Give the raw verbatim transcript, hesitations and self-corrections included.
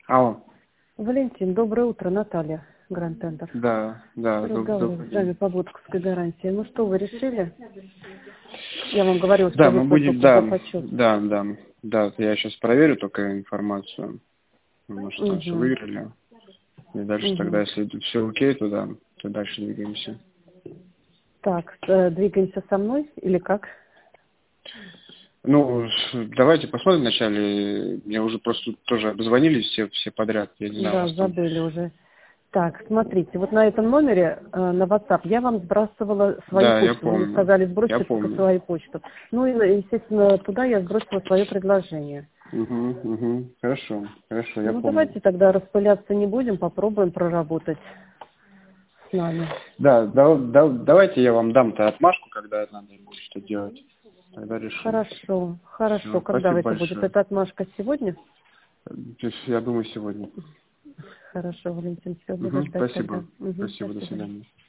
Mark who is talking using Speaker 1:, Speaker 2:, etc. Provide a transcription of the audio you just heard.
Speaker 1: Алло.
Speaker 2: Валентин, доброе утро, Наталья, Гранд Тендер.
Speaker 1: Да, да, доб-
Speaker 2: Разговариваю
Speaker 1: добрый
Speaker 2: с вами
Speaker 1: день.
Speaker 2: по водковской гарантии. Ну что, вы решили? Я вам говорила,
Speaker 1: Да,
Speaker 2: что
Speaker 1: мы
Speaker 2: выслать
Speaker 1: будем,
Speaker 2: только за
Speaker 1: да,
Speaker 2: почет.
Speaker 1: да, да, да, я сейчас проверю только информацию, может, там все
Speaker 2: Угу.
Speaker 1: выиграли. И дальше тогда,
Speaker 2: Угу.
Speaker 1: если все окей, то да, то дальше двигаемся.
Speaker 2: Так, э, двигаемся со мной или как?
Speaker 1: Ну, давайте посмотрим вначале. Мне уже просто тоже обзвонились все, все подряд. Я не знаю, у
Speaker 2: Да,
Speaker 1: вас там...
Speaker 2: забыли уже. Так, смотрите, вот на этом номере, э, на WhatsApp, я вам сбрасывала свою
Speaker 1: Да, я
Speaker 2: почту. Вы мне
Speaker 1: помню.
Speaker 2: сказали,
Speaker 1: Я
Speaker 2: сбросьте только
Speaker 1: помню.
Speaker 2: свою почту. Ну и, естественно, туда я сбросила свое предложение.
Speaker 1: Угу, угу. Хорошо, хорошо, я
Speaker 2: Ну
Speaker 1: помню.
Speaker 2: давайте тогда распыляться не будем, попробуем проработать с нами.
Speaker 1: Да, да, да, давайте я вам дам-то отмашку, когда надо будет что делать. Тогда решим.
Speaker 2: Хорошо, хорошо.
Speaker 1: Все,
Speaker 2: Когда
Speaker 1: спасибо
Speaker 2: это будет?
Speaker 1: большое.
Speaker 2: Эта отмашка сегодня?
Speaker 1: То есть, я думаю, сегодня.
Speaker 2: Хорошо, Валентин, все, буду
Speaker 1: Угу,
Speaker 2: ждать тогда.
Speaker 1: спасибо.
Speaker 2: Угу, до
Speaker 1: Спасибо, до
Speaker 2: свидания.
Speaker 1: свидания.